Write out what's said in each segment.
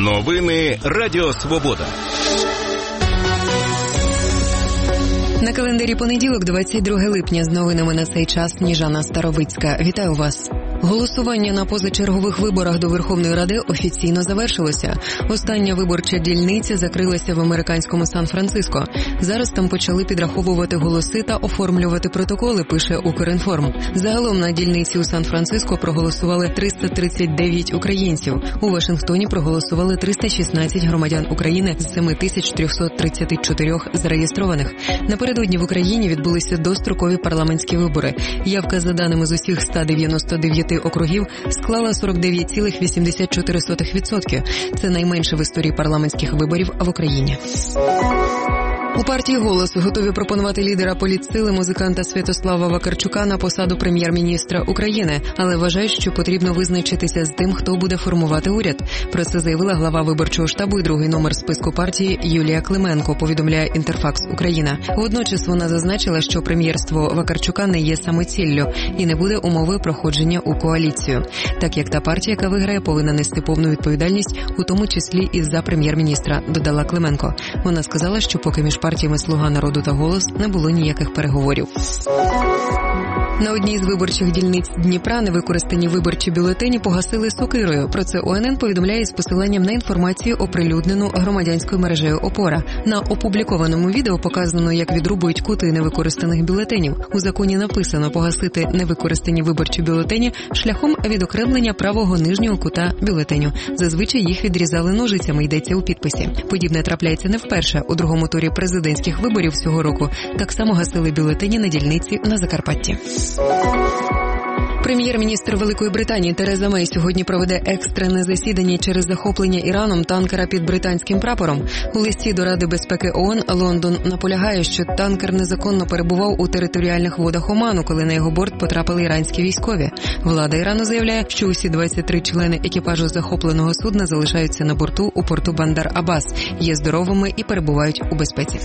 Новини Радіо Свобода. На календарі понеділок, 22 липня, з новинами на цей час Сніжана Старовицька. Вітаю вас. Голосування на позачергових виборах до Верховної Ради офіційно завершилося. Остання виборча дільниця закрилася в американському Сан-Франциско. Зараз там почали підраховувати голоси та оформлювати протоколи, пише Укрінформ. Загалом на дільниці у Сан-Франциско проголосували 339 українців. У Вашингтоні проголосували 316 громадян України з 7334 зареєстрованих. Напередодні в Україні відбулися дострокові парламентські вибори. Явка за даними з усіх 199 округів склала 49,84%. Це найменше в історії парламентських виборів в Україні. У партії «Голос» готові пропонувати лідера політсили музиканта Святослава Вакарчука на посаду прем'єр-міністра України, але вважають, що потрібно визначитися з тим, хто буде формувати уряд. Про це заявила глава виборчого штабу і другий номер списку партії Юлія Клименко, повідомляє Інтерфакс Україна. Водночас вона зазначила, що прем'єрство Вакарчука не є самоціллю і не буде умови проходження у коаліцію. Так як та партія, яка виграє, повинна нести повну відповідальність, у тому числі і за прем'єр-міністра, додала Клименко. Вона сказала, що поки між партіями «Слуга народу» та «Голос» не було ніяких переговорів. На одній з виборчих дільниць Дніпра невикористані виборчі бюлетені погасили сокирою. Про це ОНН повідомляє з посиланням на інформацію, оприлюднену громадянською мережею «Опора». На опублікованому відео показано, як відрубують кути невикористаних бюлетенів. У законі написано погасити невикористані виборчі бюлетені шляхом відокремлення правого нижнього кута бюлетеню. Зазвичай їх відрізали ножицями, йдеться у підписі. Подібне трапляється не вперше. У другому турі президентських виборів цього року так само гасили бюлетені на дільниці на Закарпатті. Прем'єр-міністр Великої Британії Тереза Мей сьогодні проведе екстрене засідання через захоплення Іраном танкера під британським прапором. У листі до Ради безпеки ООН Лондон наполягає, що танкер незаконно перебував у територіальних водах Оману, коли на його борт потрапили іранські військові. Влада Ірану заявляє, що усі 23 члени екіпажу захопленого судна залишаються на борту у порту Бандар-Аббас, є здоровими і перебувають у безпеці.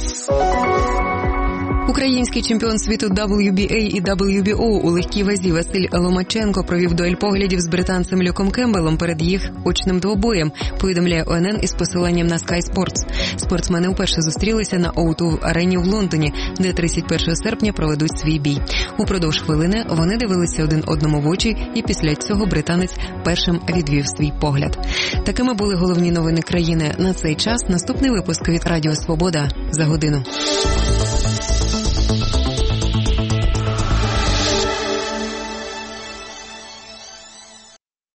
Український чемпіон світу WBA і WBO у легкій вазі Василь Ломаченко провів дуель поглядів з британцем Люком Кембелом перед їх очним двобоєм, повідомляє ОНН із посиланням на Sky Sports. Спортсмени вперше зустрілися на O2-арені в Лондоні, де 31 серпня проведуть свій бій. Упродовж хвилини вони дивилися один одному в очі, і після цього британець першим відвів свій погляд. Такими були головні новини країни на цей час. Наступний випуск від Радіо Свобода за годину.